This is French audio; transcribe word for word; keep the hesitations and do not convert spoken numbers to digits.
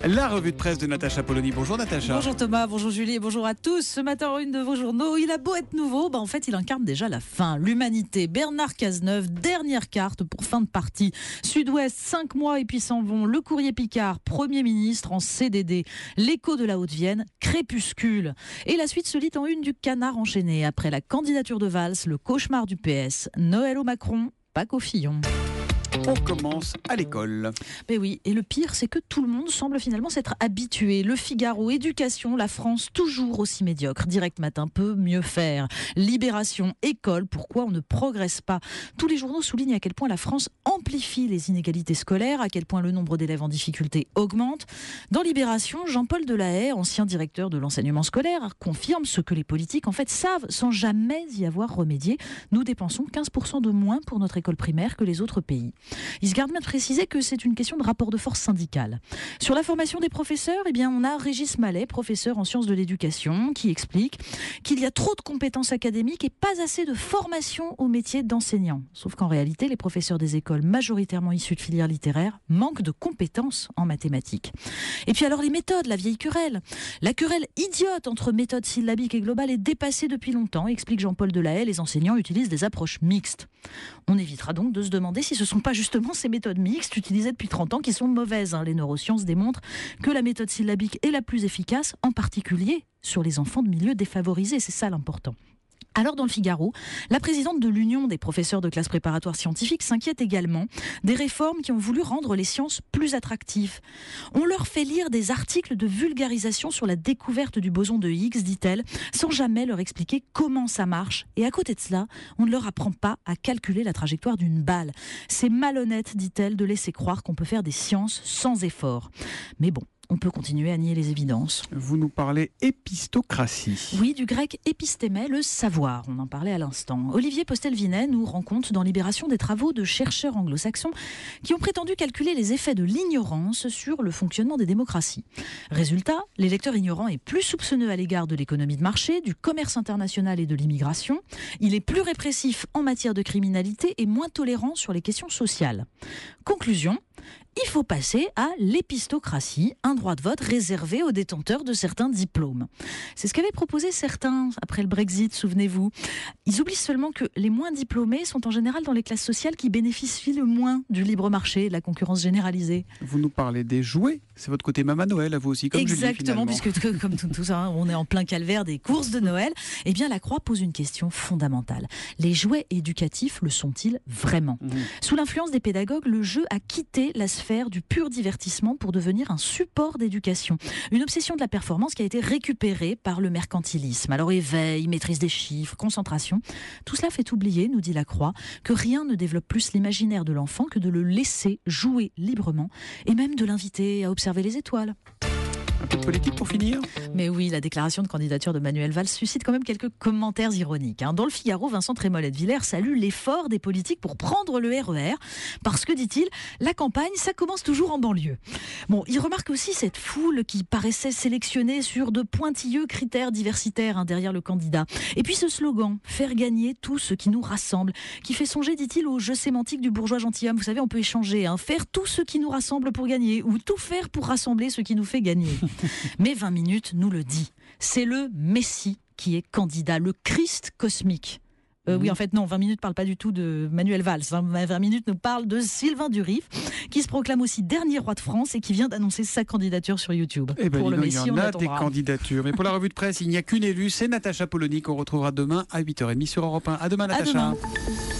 La revue de presse de Natacha Polony. Bonjour Natacha. Bonjour Thomas, bonjour Julie et bonjour à tous. Ce matin en une de vos journaux, il a beau être nouveau, bah en fait il incarne déjà la fin. L'humanité, Bernard Cazeneuve, dernière carte pour fin de partie. Sud-Ouest, cinq mois et puis s'en vont. Le Courrier Picard, Premier ministre en C D D. L'écho de la Haute-Vienne, crépuscule. Et la suite se lit en une du Canard enchaîné. Après la candidature de Valls, le cauchemar du P S. Noël au Macron, pas qu'au Fillon. On commence à l'école. Mais oui, et le pire, c'est que tout le monde semble finalement s'être habitué. Le Figaro, éducation, la France, toujours aussi médiocre. Direct Matin peut mieux faire. Libération, école, pourquoi on ne progresse pas? Tous les journaux soulignent à quel point la France amplifie les inégalités scolaires, à quel point le nombre d'élèves en difficulté augmente. Dans Libération, Jean-Paul Delahaye, ancien directeur de l'enseignement scolaire, confirme ce que les politiques en fait savent sans jamais y avoir remédié. Nous dépensons quinze pour cent de moins pour notre école primaire que les autres pays. Il se garde bien de préciser que c'est une question de rapport de force syndicale. Sur la formation des professeurs, eh bien, on a Régis Mallet, professeur en sciences de l'éducation, qui explique qu'il y a trop de compétences académiques et pas assez de formation au métier d'enseignant. Sauf qu'en réalité, les professeurs des écoles majoritairement issus de filières littéraires manquent de compétences en mathématiques. Et puis alors les méthodes, la vieille querelle. La querelle idiote entre méthode syllabique et globale est dépassée depuis longtemps, explique Jean-Paul Delahaye. Les enseignants utilisent des approches mixtes. On évitera donc de se demander si ce ne sont pas justement ces méthodes mixtes utilisées depuis trente ans qui sont mauvaises. Hein. Les neurosciences démontrent que la méthode syllabique est la plus efficace, en particulier sur les enfants de milieux défavorisés. C'est ça l'important. Alors dans le Figaro, la présidente de l'Union des professeurs de classe préparatoire scientifique s'inquiète également des réformes qui ont voulu rendre les sciences plus attractives. On leur fait lire des articles de vulgarisation sur la découverte du boson de Higgs, dit-elle, sans jamais leur expliquer comment ça marche. Et à côté de cela, on ne leur apprend pas à calculer la trajectoire d'une balle. C'est malhonnête, dit-elle, de laisser croire qu'on peut faire des sciences sans effort. Mais bon, on peut continuer à nier les évidences. Vous nous parlez épistocratie. Oui, du grec épistémé, le savoir. On en parlait à l'instant. Olivier Postel-Vinet nous rend compte dans Libération des travaux de chercheurs anglo-saxons qui ont prétendu calculer les effets de l'ignorance sur le fonctionnement des démocraties. Résultat, l'électeur ignorant est plus soupçonneux à l'égard de l'économie de marché, du commerce international et de l'immigration. Il est plus répressif en matière de criminalité et moins tolérant sur les questions sociales. Conclusion, il faut passer à l'épistocratie, un droit de vote réservé aux détenteurs de certains diplômes. C'est ce qu'avaient proposé certains après le Brexit, souvenez-vous. Ils oublient seulement que les moins diplômés sont en général dans les classes sociales qui bénéficient le moins du libre marché et de la concurrence généralisée. Vous nous parlez des jouets, c'est votre côté Maman Noël à vous aussi, comme Exactement, Julie, puisque comme tout, tout ça, on est en plein calvaire des courses de Noël. Eh bien, la Croix pose une question fondamentale. Les jouets éducatifs le sont-ils vraiment ? Mmh. Sous l'influence des pédagogues, le jeu a quitté la sphère du pur divertissement pour devenir un support d'éducation. Une obsession de la performance qui a été récupérée par le mercantilisme. Alors éveil, maîtrise des chiffres, concentration, tout cela fait oublier, nous dit la Croix, que rien ne développe plus l'imaginaire de l'enfant que de le laisser jouer librement et même de l'inviter à observer les étoiles. Un peu de politique pour finir. Mais oui, la déclaration de candidature de Manuel Valls suscite quand même quelques commentaires ironiques. Hein. Dans le Figaro, Vincent Trémollet-de-Villers salue l'effort des politiques pour prendre le R E R, parce que, dit-il, la campagne, ça commence toujours en banlieue. Bon, il remarque aussi cette foule qui paraissait sélectionnée sur de pointilleux critères diversitaires hein, derrière le candidat. Et puis ce slogan, faire gagner tout ce qui nous rassemble, qui fait songer, dit-il, au jeu sémantique du bourgeois gentilhomme. Vous savez, on peut échanger, hein, faire tout ce qui nous rassemble pour gagner, ou tout faire pour rassembler ce qui nous fait gagner. Mais vingt minutes nous le dit. C'est le Messie qui est candidat, le Christ cosmique. Euh, mmh. Oui, en fait, non, vingt minutes ne parle pas du tout de Manuel Valls. Hein. vingt minutes nous parle de Sylvain Durif, qui se proclame aussi dernier roi de France et qui vient d'annoncer sa candidature sur YouTube. Eh ben, pour le non, Messie, il y en on a attendra. Des candidatures. Mais pour la revue de presse, il n'y a qu'une élue, c'est Natacha Polony qu'on retrouvera demain à huit heures trente sur Europe un. À demain, Natacha. À demain.